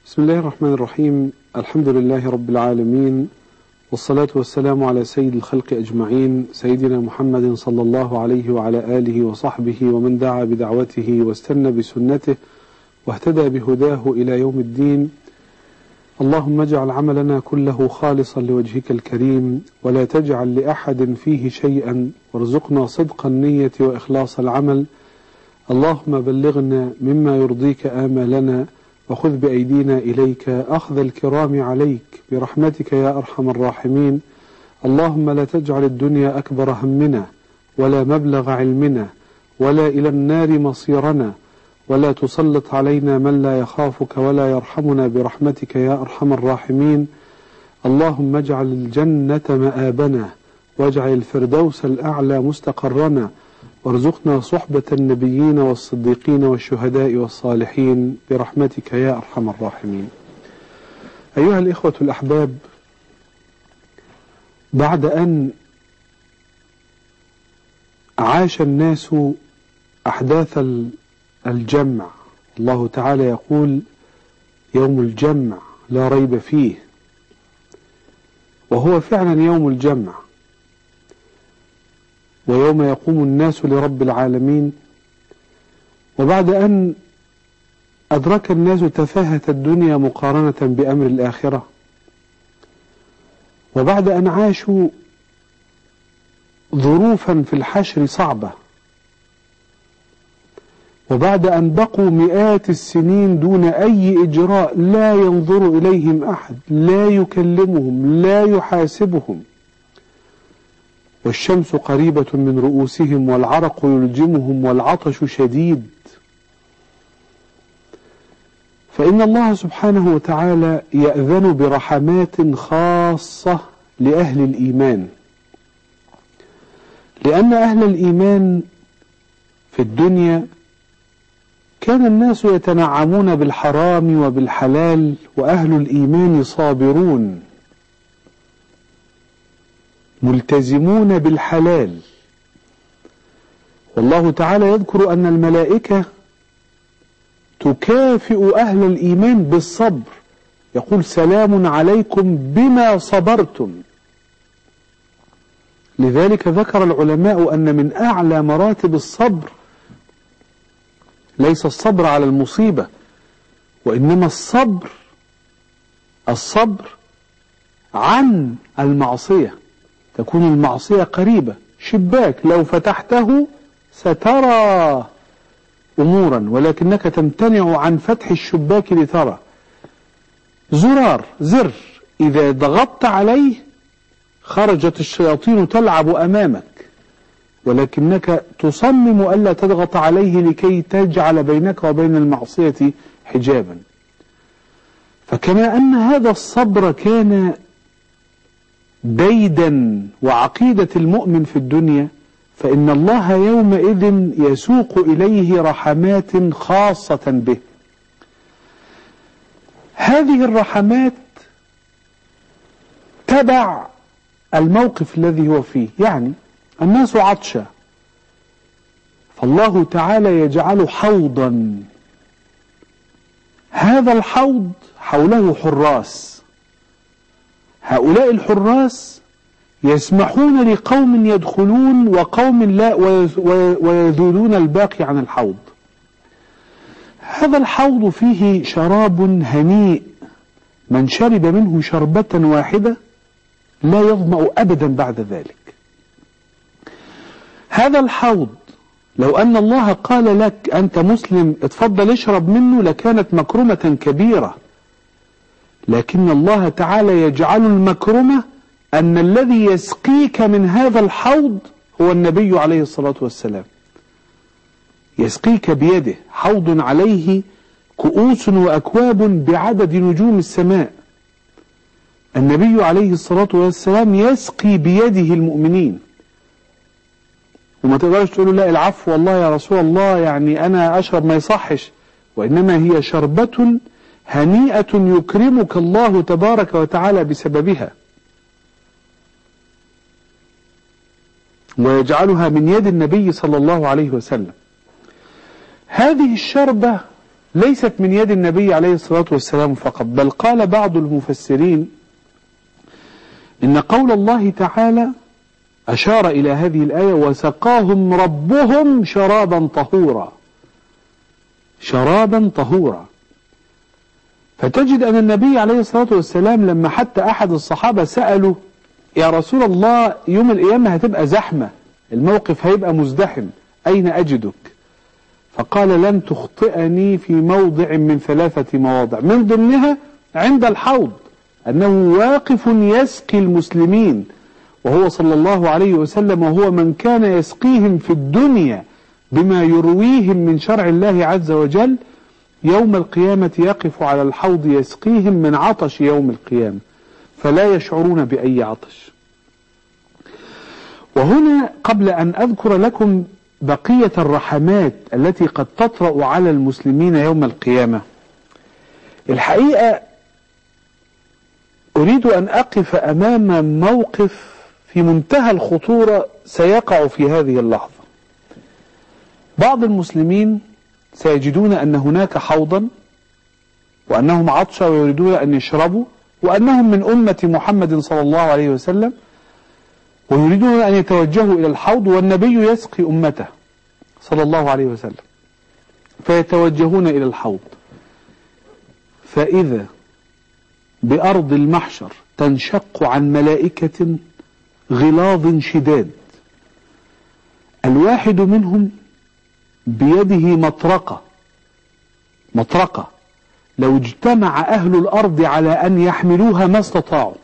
بسم الله الرحمن الرحيم. الحمد لله رب العالمين، والصلاة والسلام على سيد الخلق أجمعين، سيدنا محمد صلى الله عليه وعلى آله وصحبه ومن دعا بدعوته واستنى بسنته واهتدى بهداه إلى يوم الدين. اللهم اجعل عملنا كله خالصا لوجهك الكريم، ولا تجعل لأحد فيه شيئا، وارزقنا صدق النية وإخلاص العمل. اللهم بلغنا مما يرضيك آمالنا، وخذ بأيدينا إليك أخذ الكرام عليك برحمتك يا أرحم الراحمين. اللهم لا تجعل الدنيا أكبر همنا ولا مبلغ علمنا ولا إلى النار مصيرنا، ولا تسلط علينا من لا يخافك ولا يرحمنا برحمتك يا أرحم الراحمين. اللهم اجعل الجنة مآبنا، واجعل الفردوس الأعلى مستقرنا، وارزقنا صحبة النبيين والصديقين والشهداء والصالحين برحمتك يا أرحم الراحمين. أيها الإخوة الأحباب، بعد أن عاش الناس أحداث الجمع، الله تعالى يقول يوم الجمع لا ريب فيه، وهو فعلا يوم الجمع، ويوم يقوم الناس لرب العالمين. وبعد أن أدرك الناس تفاهة الدنيا مقارنة بأمر الآخرة، وبعد أن عاشوا ظروفا في الحشر صعبة، وبعد أن بقوا مئات السنين دون أي إجراء، لا ينظر إليهم أحد، لا يكلمهم، لا يحاسبهم، والشمس قريبة من رؤوسهم والعرق يلجمهم والعطش شديد، فإن الله سبحانه وتعالى يأذن برحمات خاصة لأهل الإيمان، لأن أهل الإيمان في الدنيا كان الناس يتنعمون بالحرام وبالحلال، وأهل الإيمان صابرون ملتزمون بالحلال. والله تعالى يذكر أن الملائكة تكافئ أهل الإيمان بالصبر، يقول سلام عليكم بما صبرتم. لذلك ذكر العلماء أن من أعلى مراتب الصبر ليس الصبر على المصيبة، وإنما الصبر عن المعصية. تكون المعصية قريبة، شباك لو فتحته سترى أمورا، ولكنك تمتنع عن فتح الشباك لترى. زر إذا ضغطت عليه خرجت الشياطين تلعب أمامك، ولكنك تصمم ألا تضغط عليه لكي تجعل بينك وبين المعصية حجابا. فكما أن هذا الصبر كان ديدا وعقيدة المؤمن في الدنيا، فإن الله يومئذ يسوق إليه رحمات خاصة به. هذه الرحمات تبع الموقف الذي هو فيه، يعني الناس عطشة، فالله تعالى يجعل حوضا، هذا الحوض حوله حراس، هؤلاء الحراس يسمحون لقوم يدخلون وقوم لا، ويذولون الباقي عن الحوض. هذا الحوض فيه شراب هنيء، من شرب منه شربة واحدة لا يظمأ أبدا بعد ذلك. هذا الحوض لو أن الله قال لك أنت مسلم اتفضل اشرب منه لكانت مكرمة كبيرة، لكن الله تعالى يجعل المكرمة أن الذي يسقيك من هذا الحوض هو النبي عليه الصلاة والسلام، يسقيك بيده، حوض عليه كؤوس وأكواب بعدد نجوم السماء. النبي عليه الصلاة والسلام يسقي بيده المؤمنين، وما تقدرش تقول لا العفو والله يا رسول الله يعني أنا أشرب ما يصحش، وإنما هي شربة هنيئة يكرمك الله تبارك وتعالى بسببها، ويجعلها من يد النبي صلى الله عليه وسلم. هذه الشربة ليست من يد النبي عليه الصلاة والسلام فقط، بل قال بعض المفسرين إن قول الله تعالى أشار إلى هذه الآية وسقاهم ربهم شرابا طهورا، شرابا طهورا. فتجد أن النبي عليه الصلاة والسلام لما حتى أحد الصحابة سأله يا رسول الله يوم القيامة هتبقى زحمة، الموقف هيبقى مزدحم، أين أجدك؟ فقال لن تخطئني في موضع من 3 مواضع، من ضمنها عند الحوض، أنه واقف يسقي المسلمين، وهو صلى الله عليه وسلم وهو من كان يسقيهم في الدنيا بما يرويهم من شرع الله عز وجل، يوم القيامة يقف على الحوض يسقيهم من عطش يوم القيامة، فلا يشعرون بأي عطش. وهنا قبل أن أذكر لكم بقية الرحمات التي قد تطرأ على المسلمين يوم القيامة، الحقيقة أريد أن أقف أمام موقف في منتهى الخطورة سيقع في هذه اللحظة. بعض المسلمين سيجدون أن هناك حوضا وأنهم عطشى ويريدون أن يشربوا، وأنهم من أمة محمد صلى الله عليه وسلم ويريدون أن يتوجهوا إلى الحوض، والنبي يسقي أمته صلى الله عليه وسلم، فيتوجهون إلى الحوض، فإذا بأرض المحشر تنشق عن ملائكة غلاظ شداد، الواحد منهم بيده مطرقة لو اجتمع أهل الأرض على أن يحملوها ما استطاعوا،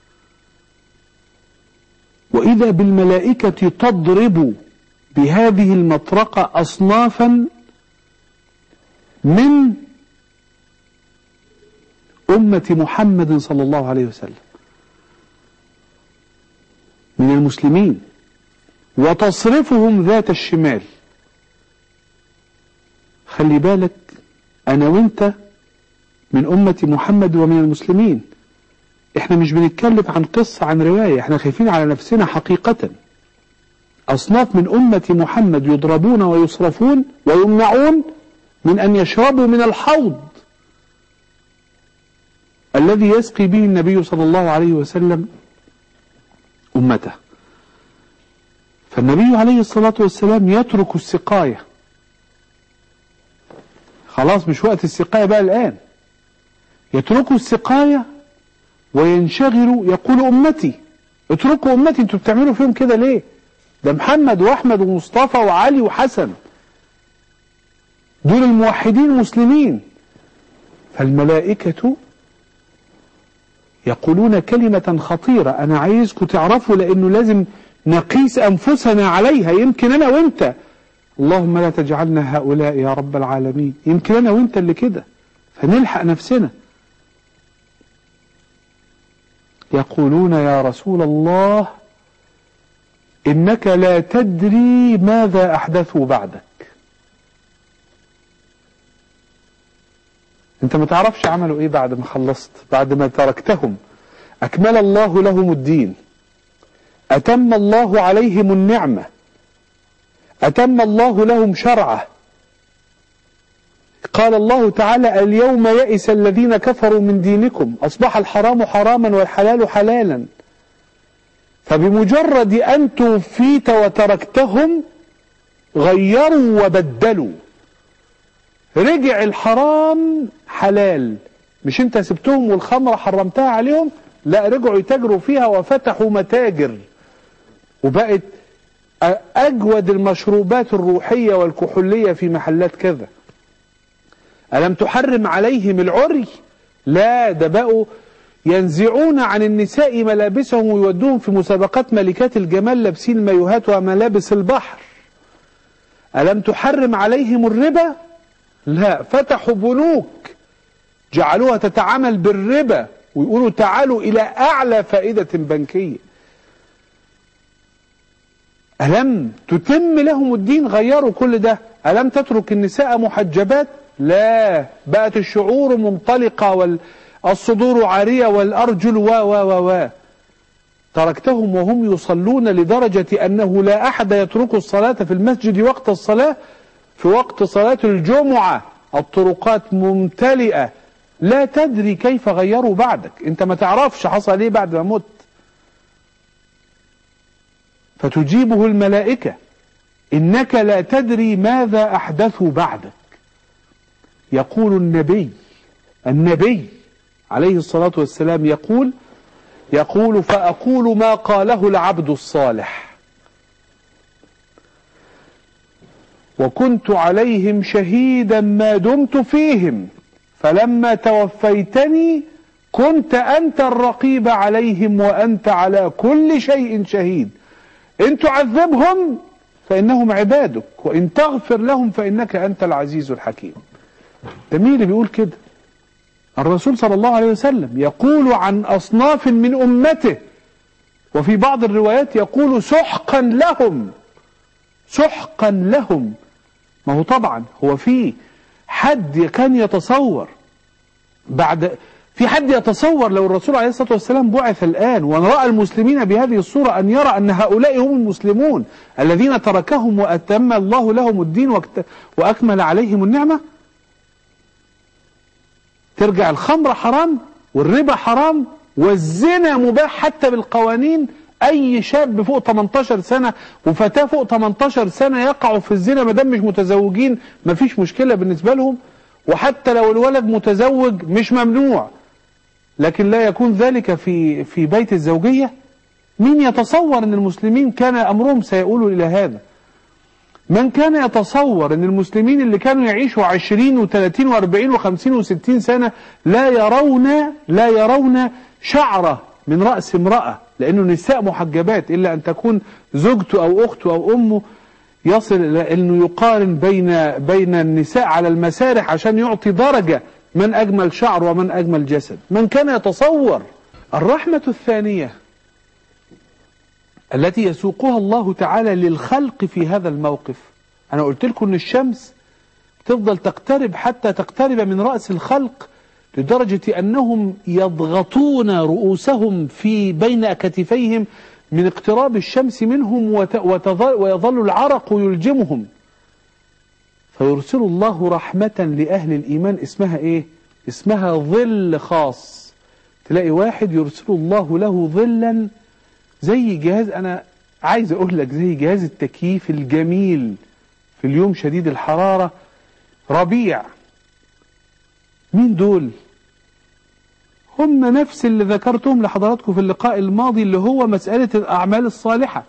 وإذا بالملائكة تضرب بهذه المطرقة أصنافا من أمة محمد صلى الله عليه وسلم من المسلمين، وتصرفهم ذات الشمال. خلي بالك أنا وإنت من أمة محمد ومن المسلمين، إحنا مش بنتكلم عن قصة عن رواية، إحنا خايفين على نفسنا حقيقة. أصناف من أمة محمد يضربون ويصرفون ويمنعون من أن يشربوا من الحوض الذي يسقي به النبي صلى الله عليه وسلم أمته. فالنبي عليه الصلاة والسلام يترك السقاية، خلاص مش وقت السقاية بقى الآن، يتركوا السقاية وينشغلوا، يقول أمتي اتركوا أمتي، انتوا بتعملوا فيهم كده ليه؟ ده محمد وأحمد ومصطفى وعلي وحسن دول الموحدين المسلمين. فالملائكة يقولون كلمة خطيرة أنا عايزكم تعرفوا، لأنه لازم نقيس أنفسنا عليها. يمكن أنا وإنت، اللهم لا تجعلنا هؤلاء يا رب العالمين، يمكن أنا وإنت اللي كده، فنلحق نفسنا. يقولون يا رسول الله إنك لا تدري ماذا أحدثوا بعدك، أنت ما تعرفش عملوا إيه بعد ما خلصت، بعد ما تركتهم. أكمل الله لهم الدين، أتم الله عليهم النعمة، أتم الله لهم شرعه. قال الله تعالى اليوم يئس الذين كفروا من دينكم، أصبح الحرام حراما والحلال حلالا. فبمجرد أن توفيت وتركتهم غيروا وبدلوا، رجع الحرام حلال. مش انت سبتهم والخمر حرمتها عليهم، لا رجعوا يتاجروا فيها وفتحوا متاجر، وبقت أجود المشروبات الروحية والكحولية في محلات كذا. ألم تحرم عليهم العري؟ لا، ده بقوا ينزعون عن النساء ملابسهم ويودوهم في مسابقات ملكات الجمال لابسين المايوهات وملابس البحر. ألم تحرم عليهم الربا؟ لا، فتحوا بنوك جعلوها تتعامل بالربا ويقولوا تعالوا إلى أعلى فائدة بنكية. ألم تتم لهم الدين؟ غيروا كل ده. ألم تترك النساء محجبات؟ لا، بقت الشعور منطلقة والصدور عارية والأرجل و تركتهم وهم يصلون لدرجة أنه لا أحد يترك الصلاة في المسجد وقت الصلاة، في وقت صلاة الجمعة الطرقات ممتلئة، لا تدري كيف غيروا بعدك، انت ما تعرفش حصل ايه بعد ما مت. فتجيبه الملائكة: إنك لا تدري ماذا أحدثوا بعدك. يقول النبي عليه الصلاة والسلام يقول فأقول ما قاله العبد الصالح وكنت عليهم شهيدا ما دمت فيهم فلما توفيتني كنت أنت الرقيب عليهم وأنت على كل شيء شهيد. إن تعذبهم فإنهم عبادك وإن تغفر لهم فإنك أنت العزيز الحكيم. ده مين اللي بيقول كده؟ الرسول صلى الله عليه وسلم يقول عن أصناف من أمته، وفي بعض الروايات يقول سحقا لهم، سحقا لهم. ما هو طبعا هو في حد كان يتصور في حد يتصور لو الرسول عليه الصلاة والسلام بعث الآن ورأى المسلمين بهذه الصورة أن يرى أن هؤلاء هم المسلمون الذين تركهم وأتم الله لهم الدين وأكمل عليهم النعمة؟ ترجع الخمر حرام والربا حرام والزنا مباح حتى بالقوانين. أي شاب فوق 18 سنة وفتاة فوق 18 سنة يقعوا في الزنا ما دام مش متزوجين مفيش مشكلة بالنسبة لهم، وحتى لو الولد متزوج مش ممنوع، لكن لا يكون ذلك في بيت الزوجية. مين يتصور أن المسلمين كان أمرهم سيقولوا إلى هذا؟ من كان يتصور أن المسلمين اللي كانوا يعيشوا 20 و30 و40 و50 و60 سنة لا يرون شعرة من رأس امرأة، لأنه نساء محجبات إلا أن تكون زوجته أو أخته أو أمه، يصل إلى أنه يقارن بين النساء على المسارح عشان يعطي درجة من أجمل شعر ومن أجمل جسد. من كان يتصور؟ الرحمة الثانية التي يسوقها الله تعالى للخلق في هذا الموقف، أنا قلت لكم أن الشمس تفضل تقترب حتى تقترب من رأس الخلق لدرجة أنهم يضغطون رؤوسهم بين كتفيهم من اقتراب الشمس منهم ويظل العرق يلجمهم. فيرسل الله رحمة لأهل الإيمان اسمها إيه؟ اسمها ظل خاص. تلاقي واحد يرسل الله له ظلا زي جهاز، أنا عايز أقول لك زي جهاز التكييف الجميل في اليوم شديد الحرارة ربيع. مين دول؟ هم نفس اللي ذكرتهم لحضراتكم في اللقاء الماضي اللي هو مسألة الأعمال الصالحة.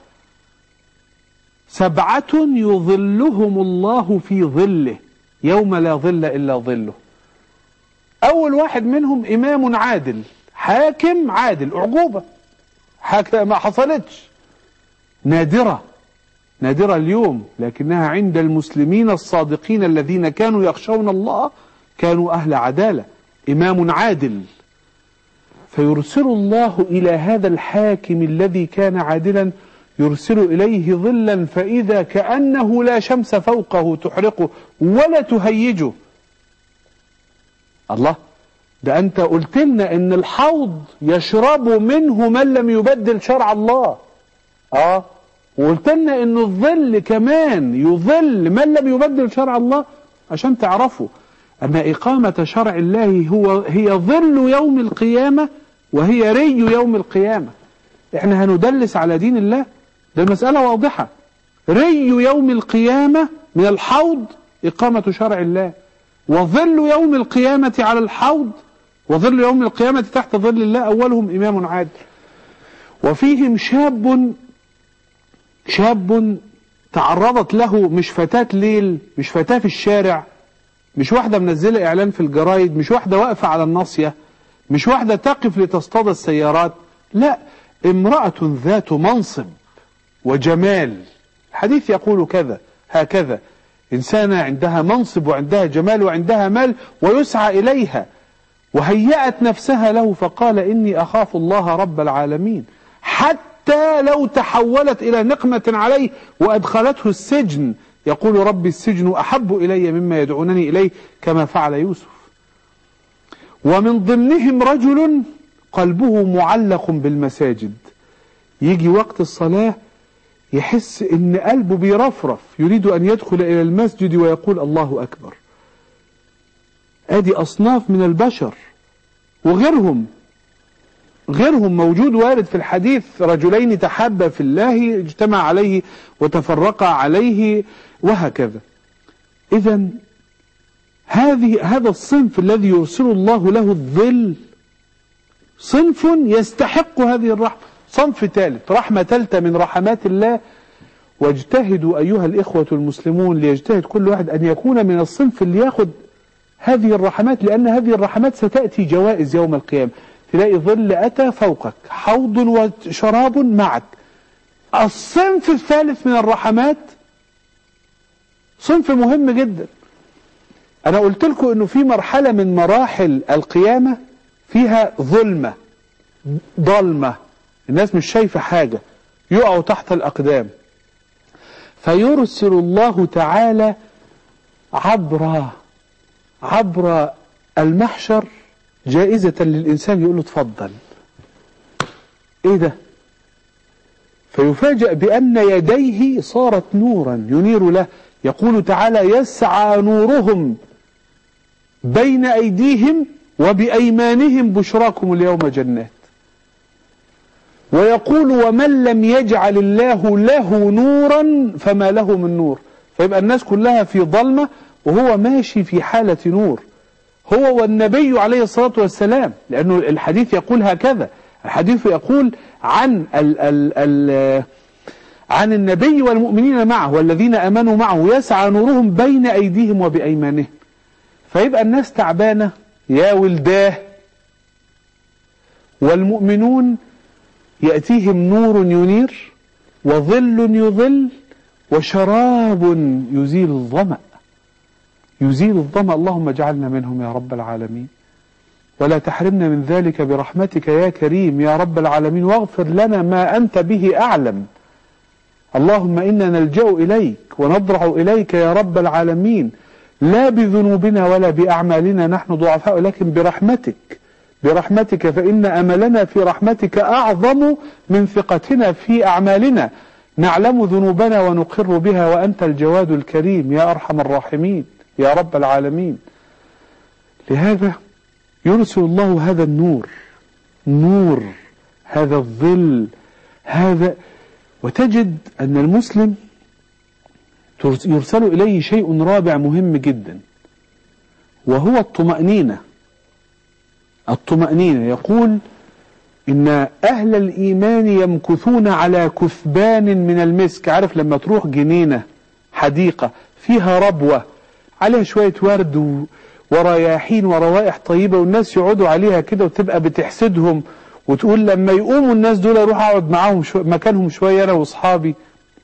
7 يظلهم الله في ظله يوم لا ظل إلا ظله. أول واحد منهم إمام عادل، حاكم عادل، أعجوبة ما حصلتش، نادرة اليوم، لكنها عند المسلمين الصادقين الذين كانوا يخشون الله كانوا أهل عدالة. إمام عادل، فيرسل الله إلى هذا الحاكم الذي كان عادلا، يرسل إليه ظلا فإذا كأنه لا شمس فوقه تحرقه ولا تهيجه. الله، ده أنت قلت لنا إن الحوض يشرب منه من لم يبدل شرع الله. وقلت لنا إن الظل كمان يظل من لم يبدل شرع الله، عشان تعرفوا أن إقامة شرع الله هي ظل يوم القيامة وهي ري يوم القيامة. إحنا هندلس على دين الله؟ ده المسألة واضحة. ري يوم القيامة من الحوض إقامة شرع الله، وظل يوم القيامة على الحوض، وظل يوم القيامة تحت ظل الله أولهم إمام عادل. وفيهم شاب تعرضت له مش فتاة ليل، مش فتاة في الشارع، مش واحدة منزلة إعلان في الجرايد، مش واحدة واقفة على الناصية، مش واحدة تقف لتصطاد السيارات، لا، امرأة ذات منصب وجمال. الحديث يقول هكذا: إنسانة عندها منصب وعندها جمال وعندها مال ويسعى إليها، وهيأت نفسها له فقال إني أخاف الله رب العالمين، حتى لو تحولت إلى نقمة عليه وأدخلته السجن يقول ربي السجن أحب إلي مما يدعونني إليه كما فعل يوسف. ومن ضمنهم رجل قلبه معلق بالمساجد، يجي وقت الصلاة يحس إن قلبه بيرفرف، يريد أن يدخل إلى المسجد ويقول الله أكبر. ادي اصناف من البشر، وغيرهم موجود وارد في الحديث: رجلين تحابا في الله اجتمع عليه وتفرقا عليه، وهكذا. إذن هذا الصنف الذي يرسل الله له الظل صنف يستحق هذه الرحمة. صنف ثالث، رحمة ثالثة من رحمات الله. واجتهدوا أيها الإخوة المسلمون، ليجتهد كل واحد أن يكون من الصنف اللي ياخد هذه الرحمات، لأن هذه الرحمات ستأتي جوائز يوم القيامة. تلاقي ظل أتى فوقك، حوض وشراب معك. الصنف الثالث من الرحمات صنف مهم جدا. أنا قلت لكم أنه في مرحلة من مراحل القيامة فيها ظلمة، ضلمة، الناس مش شايفة حاجة، يقعوا تحت الأقدام. فيرسل الله تعالى عبر المحشر جائزة للإنسان، يقول له اتفضل. ايه ده؟ فيفاجأ بأن يديه صارت نورا ينير له. يقول تعالى: يسعى نورهم بين أيديهم وبأيمانهم بشراكم اليوم جنات. ويقول: ومن لم يجعل الله له نورا فما له من نور. فيبقى الناس كلها في ظلمة وهو ماشي في حالة نور، هو والنبي عليه الصلاة والسلام، لأنه الحديث يقول هكذا. الحديث يقول عن النبي والمؤمنين معه والذين آمنوا معه: يسعى نورهم بين أيديهم وبأيمانهم. فيبقى الناس تعبانة يا ولداه، والمؤمنون يأتيهم نور ينير وظل يظل وشراب يزيل الظمأ. اللهم اجعلنا منهم يا رب العالمين، ولا تحرمنا من ذلك برحمتك يا كريم يا رب العالمين، واغفر لنا ما أنت به أعلم. اللهم إنا نلجأ إليك ونضرع إليك يا رب العالمين، لا بذنوبنا ولا بأعمالنا، نحن ضعفاء، لكن برحمتك، فإن أملنا في رحمتك أعظم من ثقتنا في أعمالنا. نعلم ذنوبنا ونقر بها، وأنت الجواد الكريم يا أرحم الراحمين يا رب العالمين. لهذا يرسل الله هذا النور، هذا الظل، وتجد أن المسلم يرسل إليه شيء رابع مهم جدا، وهو الطمأنينة. يقول: إن أهل الإيمان يمكثون على كثبان من المسك. عارف لما تروح جنينة، حديقة فيها ربوة عليها شوية ورد ورياحين وروائح طيبة، والناس يقعدوا عليها كده وتبقى بتحسدهم، وتقول لما يقوموا الناس دول اروح اقعد معاهم مكانهم شوية انا واصحابي.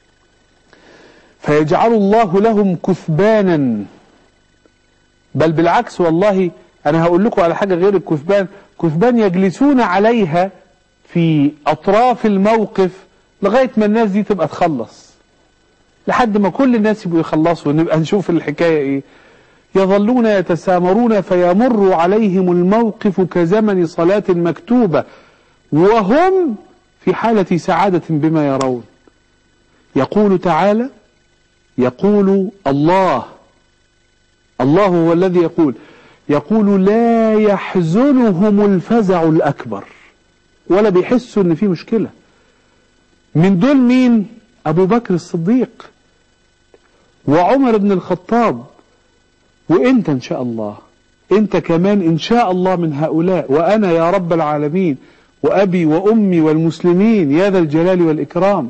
فيجعل الله لهم كثبانا، بل بالعكس والله. انا هقول لكم على حاجة غير الكثبان. كثبان يجلسون عليها في اطراف الموقف لغاية ما الناس دي تبقى تخلص، لحد ما كل الناس يبقوا يخلصوا، ونبقى نشوف الحكاية ايه. يظلون يتسامرون فيمر عليهم الموقف كزمن صلاة مكتوبة وهم في حالة سعادة بما يرون. يقول تعالى، يقول الله هو الذي يقول لا يحزنهم الفزع الأكبر، ولا بيحسوا ان في مشكلة. من دول مين؟ أبو بكر الصديق وعمر بن الخطاب، وانت ان شاء الله، انت كمان ان شاء الله من هؤلاء، وانا يا رب العالمين، وابي وامي والمسلمين يا ذا الجلال والاكرام.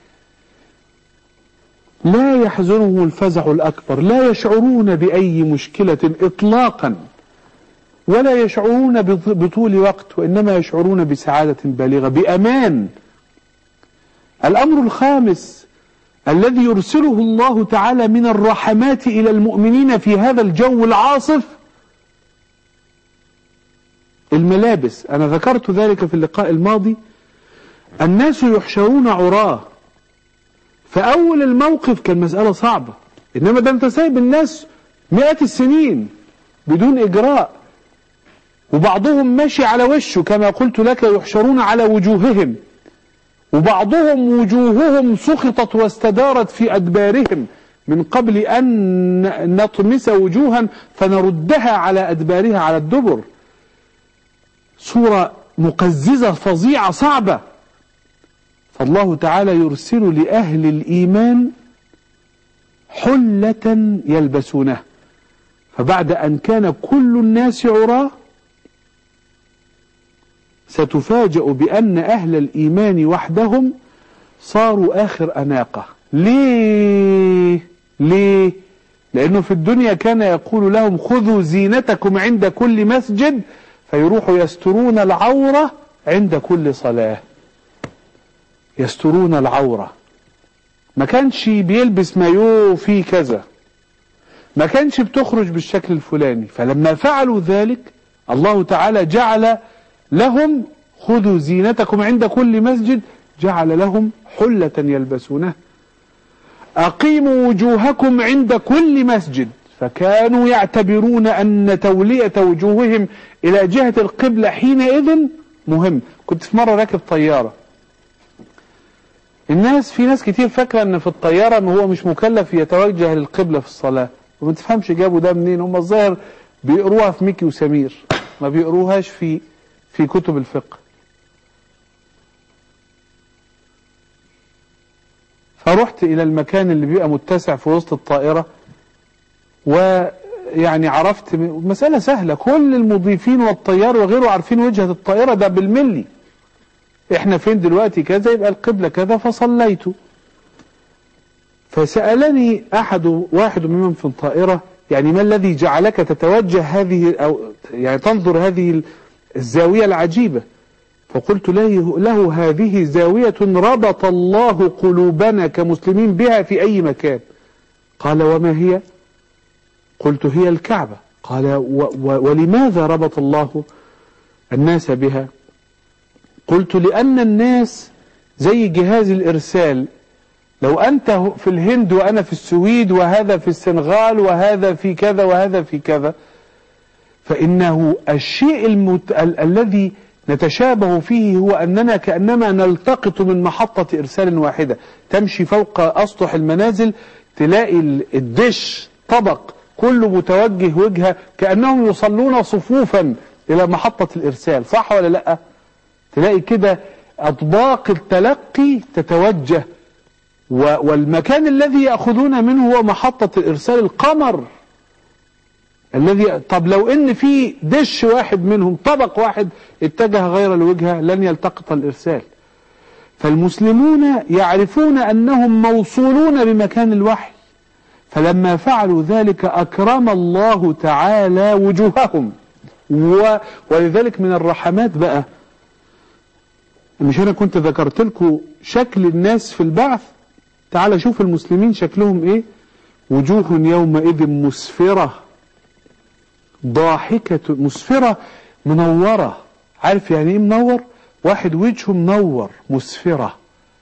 لا يحزنهم الفزع الاكبر، لا يشعرون باي مشكلة اطلاقا، ولا يشعرون بطول وقت، وانما يشعرون بسعادة بالغة، بامان. الامر الخامس الذي يرسله الله تعالى من الرحمات إلى المؤمنين في هذا الجو العاصف: الملابس. أنا ذكرت ذلك في اللقاء الماضي. الناس يحشرون عراه. فأول الموقف كان مسألة صعبة، إنما ده أنت سايب الناس مئات السنين بدون إجراء، وبعضهم ماشي على وشه كما قلت لك، يحشرون على وجوههم، وبعضهم وجوههم سخطت واستدارت في أدبارهم من قبل أن نطمس وجوها فنردها على أدبارها على الدبر. صورة مقززة فظيعة صعبة. فالله تعالى يرسل لأهل الإيمان حلة يلبسونها. فبعد أن كان كل الناس عراة ستفاجأ بأن أهل الإيمان وحدهم صاروا آخر أناقة. ليه؟ لأنه في الدنيا كان يقول لهم خذوا زينتكم عند كل مسجد، فيروحوا يسترون العورة عند كل صلاة. يسترون العورة. ما كانش بيلبس مايو في كذا، ما كانش بتخرج بالشكل الفلاني. فلما فعلوا ذلك الله تعالى جعل لهم خذوا زينتكم عند كل مسجد، جعل لهم حلة يلبسونها. أقيموا وجوهكم عند كل مسجد. فكانوا يعتبرون أن تولية وجوههم إلى جهة القبلة حينئذ مهم. كنت في مرة راكب طيارة، في ناس كتير فاكرة أن في الطيارة ما هو مش مكلف يتوجه للقبلة في الصلاة، وما تفهمش جابوا ده منين. هم الظاهر بيقروها في ميكي وسمير، ما بيقروهاش في كتب الفقه. فرحت إلى المكان اللي بيبقى متسع في وسط الطائرة، ويعني عرفت مسألة سهلة، كل المضيفين والطيار وغيره عارفين وجهة الطائرة ده بالملي. احنا فين دلوقتي كذا، يبقى القبلة كذا، فصليت. فسألني واحد منهم في الطائرة يعني ما الذي جعلك تتوجه هذه أو يعني تنظر هذه الزاوية العجيبة؟ فقلت له هذه زاوية ربط الله قلوبنا كمسلمين بها في أي مكان. قال وما هي؟ قلت هي الكعبة. قال ولماذا ربط الله الناس بها؟ قلت لأن الناس زي جهاز الإرسال، لو أنت في الهند وأنا في السويد وهذا في السنغال وهذا في كذا وهذا في كذا، فإنه الشيء الذي نتشابه فيه هو أننا كأنما نلتقط من محطة إرسال واحدة. تمشي فوق أسطح المنازل تلاقي الدش طبق كله متوجه وجهة، كأنهم يصلون صفوفا إلى محطة الإرسال. صح ولا لأ؟ تلاقي كده أطباق التلقي تتوجه، والمكان الذي يأخذون منه هو محطة الإرسال القمر الذي طب لو ان في دش واحد منهم طبق واحد اتجه غير الوجهة لن يلتقط الإرسال. فالمسلمون يعرفون أنهم موصولون بمكان الوحي، فلما فعلوا ذلك أكرم الله تعالى وجوههم. ولذلك من الرحمات بقى، مش أنا كنت ذكرت لكم شكل الناس في البعث؟ تعال شوف المسلمين شكلهم ايه. وجوه يومئذ مسفرة ضاحكة، مسفرة منورة. عارف يعني ايه منور؟ واحد وجهه منور، مسفرة،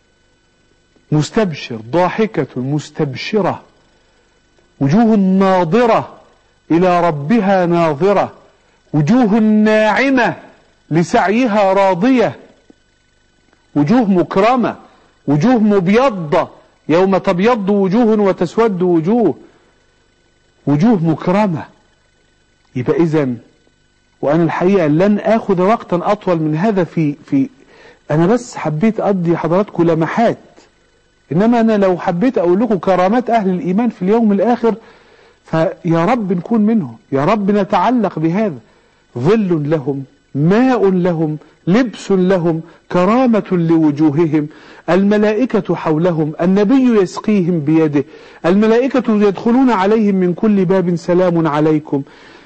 مستبشر، ضاحكة مستبشرة. وجوه ناظرة إلى ربها ناظرة، وجوه ناعمة لسعيها راضية، وجوه مكرمة، وجوه مبيضة يوم تبيض وجوه وتسود وجوه، وجوه مكرمة. يبقى إذن، وأنا الحقيقة لن آخذ وقتا أطول من هذا في أنا بس حبيت أدي حضراتكم لمحات، إنما أنا لو حبيت أقول لكم كرامات أهل الإيمان في اليوم الآخر فيا رب نكون منهم، يا رب نتعلق بهذا. ظل لهم، ماء لهم، لبس لهم، كرامة لوجوههم، الملائكة حولهم، النبي يسقيهم بيده، الملائكة يدخلون عليهم من كل باب سلام عليكم.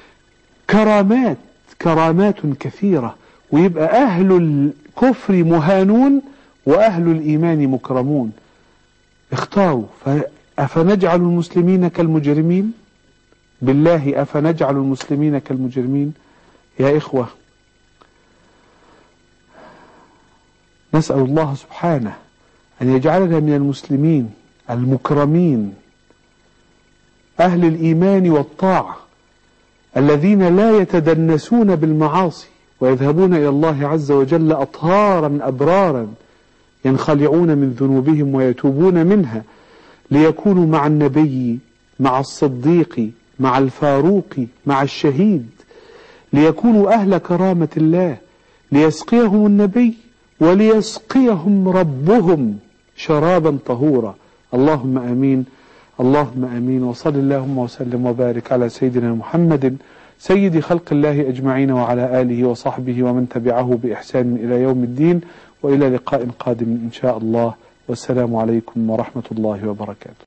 كرامات كثيرة. ويبقى أهل الكفر مهانون وأهل الإيمان مكرمون. اختاروا. أفنجعل المسلمين كالمجرمين؟ بالله أفنجعل المسلمين كالمجرمين؟ يا إخوة، نسأل الله سبحانه أن يجعلنا من المسلمين المكرمين أهل الإيمان والطاعة الذين لا يتدنسون بالمعاصي ويذهبون إلى الله عز وجل أطهارا أبرارا، ينخلعون من ذنوبهم ويتوبون منها، ليكونوا مع النبي، مع الصديق، مع الفاروق، مع الشهيد، ليكونوا أهل كرامة الله، ليسقيهم النبي وليسقيهم ربهم شرابا طهورا. اللهم آمين، اللهم آمين. وصل اللهم وسلم وبارك على سيدنا محمد سيد خلق الله أجمعين وعلى آله وصحبه ومن تبعه بإحسان إلى يوم الدين، وإلى لقاء قادم إن شاء الله، والسلام عليكم ورحمة الله وبركاته.